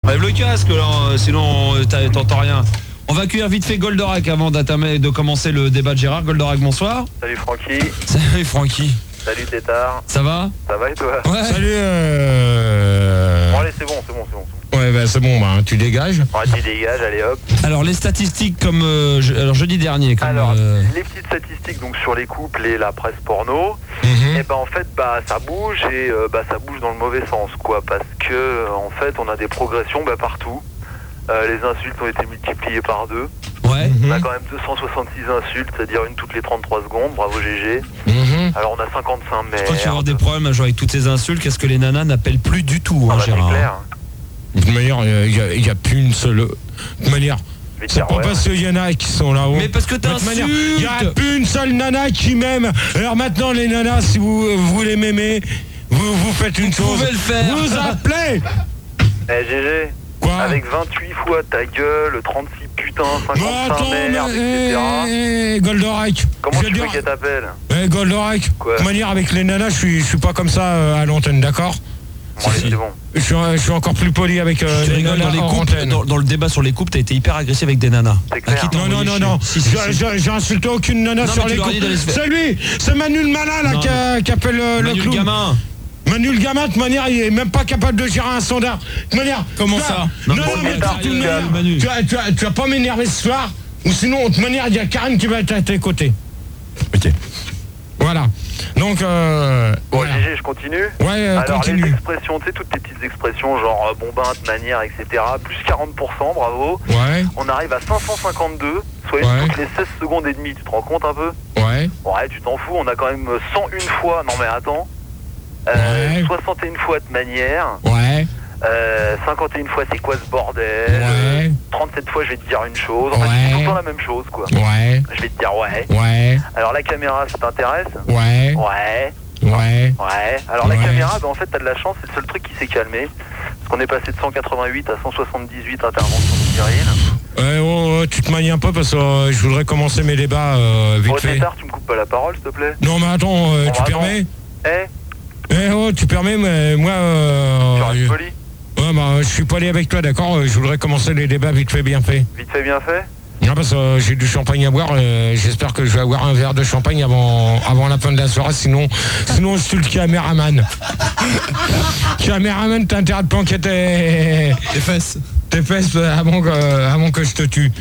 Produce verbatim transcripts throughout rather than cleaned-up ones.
Lève le casque là, sinon t'entends rien. On va accueillir vite fait Goldorak avant de commencer le débat de Gérard. Goldorak, bonsoir. Salut Francky. Salut Francky. Salut Tétard. Ça va? Ça va et toi? Ouais. Salut euh... Bon allez, c'est bon, c'est bon, c'est bon. Ouais bah c'est bon, bah tu dégages. Ouais, tu dégages, allez hop. Alors les statistiques comme euh, je, alors jeudi dernier comme Alors euh... les petites statistiques donc sur les couples et la presse porno, Mm-hmm. et ben en fait bah ça bouge et euh, bah ça bouge dans le mauvais sens quoi, parce que euh, en fait on a des progressions bah partout. Euh, les insultes ont été multipliées par deux. Ouais. Mm-hmm. On a quand même deux cent soixante-six insultes, c'est-à-dire une toutes les trente-trois secondes. Bravo G G. Mm-hmm. Alors on a cinquante-cinq Je crois qu'il va y avoir mères. des problèmes genre, avec toutes ces insultes. Qu'est-ce que les nanas n'appellent plus du tout, hein, Ah bah, c'est Gérard. clair. De toute manière, il n'y a, y a plus une seule... De toute manière, Je vais te c'est dire, pas ouais. parce qu'il y en a qui sont là-haut. Mais parce que De toute manière, t'insultes. il n'y a plus une seule nana qui m'aime. Alors maintenant, les nanas, si vous, vous voulez m'aimer, vous, vous faites une Vous chose. pouvez le faire. Vous appelez. Eh G G. Quoi? Avec vingt-huit fois ta gueule, trente-six putains, Bah cinquante-cinq attends, merde, mais, et cetera. eh, eh, Goldorak. Comment je tu veux veux dire- qu'elle t'appelle? Eh, Goldorak. Quoi? De toute manière, avec les nanas, je suis, je suis pas comme ça euh, à l'antenne, d'accord? Bon, allez, c'est bon. Je suis, je suis encore plus poli avec euh, Tu les rigoles, nanas dans, les hors couples, antenne. dans, dans le débat sur les couples, t'as été hyper agressif avec des nanas. C'est clair. À qui t'as Non, non, envoyé non, chier non. Si, si, J'ai- si. J'ai j'ai insulté aucune nana Ah, Non, sur mais tu les leur as dit coups. d'aller se faire- C'est lui, c'est Manu le malin là Non. qui, a- qui appelle le, le Manu le clown. gamin. Manu le gamin, de toute manière, il est même pas capable de gérer un sondage. De toute manière. Comment tu vois- ça Non, Non, non, bon, mais Tétard, de toute tu manière, calmes, Manu. tu vas, tu vas- tu vas pas m'énerver ce soir, ou sinon, de toute manière, il y a Karen qui va être à tes côtés. Ok. Voilà. Donc, euh. Bon, voilà. G G, je continue. Ouais, euh, Alors, continue. les expressions, tu sais, toutes les petites expressions, genre euh, bombin, de manière, et cetera, plus quarante pour cent, bravo. Ouais, On arrive à cinq cent cinquante-deux, soit une Ouais. toutes les seize secondes et demie, tu te rends compte un peu? ouais. Ouais, tu t'en fous, on a quand même cent une fois, non mais attends, euh, Ouais. soixante et une fois de manière, Ouais, euh, cinquante et une fois c'est quoi ce bordel, ouais, trente-sept fois je vais te dire une chose, en fait Ouais. c'est tout le temps la même chose quoi. ouais, Je vais te dire ouais. ouais, Alors la caméra, ça t'intéresse? ouais, Ouais. ouais. Ouais, alors la Ouais. caméra, bah, en fait, t'as de la chance, c'est le seul truc qui s'est calmé. Parce qu'on est passé de cent quatre-vingt-huit à cent soixante-dix-huit interventions de Cyril. Ouais, oh, oh, tu te manies un peu parce que euh, je voudrais commencer mes débats euh, vite Bon, fait. Tétard, tu me coupes pas la parole, s'il te plaît? Non, mais attends, euh, Bon, tu bah, permets? Eh, Eh oh, tu permets, mais moi, euh, tu restes je- poli? ouais, bah, je suis pas allé avec toi, d'accord? euh, Je voudrais commencer les débats vite fait, bien fait. Vite fait, bien fait? Non, parce que euh, j'ai du champagne à boire. euh, J'espère que je vais avoir un verre de champagne avant, avant la fin de la soirée. Sinon, sinon je suis le caméraman. Caméraman, t'as intérêt de planquer tes, Les fesses. tes fesses euh, avant que, avant que je te tue.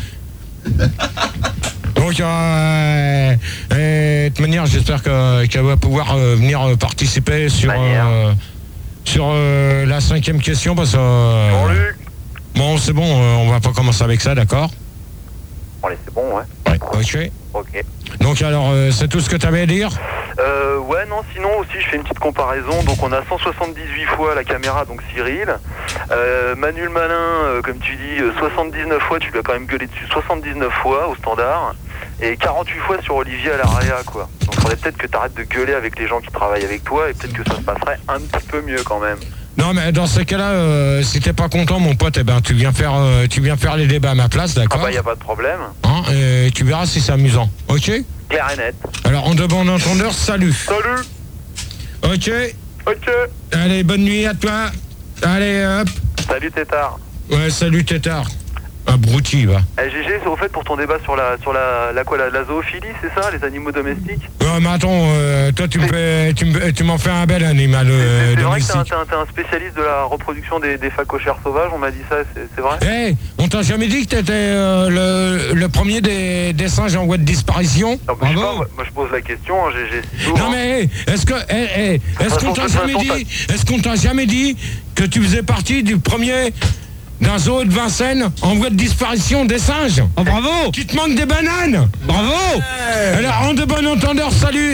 Donc, euh, euh, de toute manière, j'espère que- qu'elle va pouvoir euh, venir euh, participer sur, Manière. euh, sur euh, la cinquième question. Parce que, euh, Bon, Luc? bon, c'est bon, euh, on va pas commencer avec ça, d'accord? Bon, allez, c'est bon, ouais. Ouais. Ok. Ok. Donc alors, euh, c'est tout ce que tu avais à dire? Euh, ouais, non, sinon aussi, je fais une petite comparaison. Donc, on a cent soixante-dix-huit fois la caméra, donc Cyril. Euh, Manu le malin, euh, comme tu dis, euh, soixante-dix-neuf fois, tu lui as quand même gueulé dessus, soixante-dix-neuf fois au standard. Et quarante-huit fois sur Olivier à l'Area, quoi. Donc, il faudrait peut-être que tu arrêtes de gueuler avec les gens qui travaillent avec toi et peut-être que ça se passerait un petit peu mieux quand même. Non, mais dans ce cas-là, euh, si t'es pas content, mon pote, eh ben, tu viens faire, euh, tu viens faire les débats à ma place, Ah d'accord? bah, y a pas de problème. Hein, et tu verras si c'est amusant. Ok? Clair et net. Alors, en de bon entendeur, salut. Salut. Ok? Ok. Allez, bonne nuit à toi. Allez, hop. Salut Tétard. Ouais, salut, tétard. Abruti, va. Eh, G G, c'est au fait pour ton débat sur la sur la, la quoi la, la zoophilie, c'est ça, les animaux domestiques? Ouais, mais attends, euh, toi, tu me fais, tu me- tu m'en fais un bel animal C'est- euh, c'est vrai que t'es un, domestique. t'es un- t'es un spécialiste de la reproduction des, des phacochères sauvages, on m'a dit ça, c'est c'est vrai? Eh, on t'a jamais dit que t'étais euh, le, le premier des, des singes en voie de disparition? Non, mais je sais pas, Bravo. moi, moi, je pose la question, hein, G G, c'est tout. Non hein. mais hey, est-ce que hey, hey, est-ce qu'on t'a De toute façon, jamais de toute dit est-ce qu'on t'a jamais dit que tu faisais partie du premier d'un zoo de Vincennes en voie de disparition des singes? Oh bravo. Qui te manque des bananes? Bravo. Alors en de bon entendeur, salut.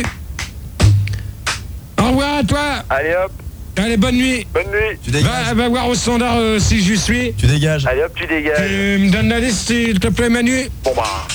Au revoir à toi. Allez hop, Allez, bonne nuit. bonne nuit. Tu dégages. Va, va voir au standard euh, si j'y suis. Tu dégages. Euh, Allez hop, tu dégages. Tu me donnes la liste s'il te plaît, Manu? Bon bah,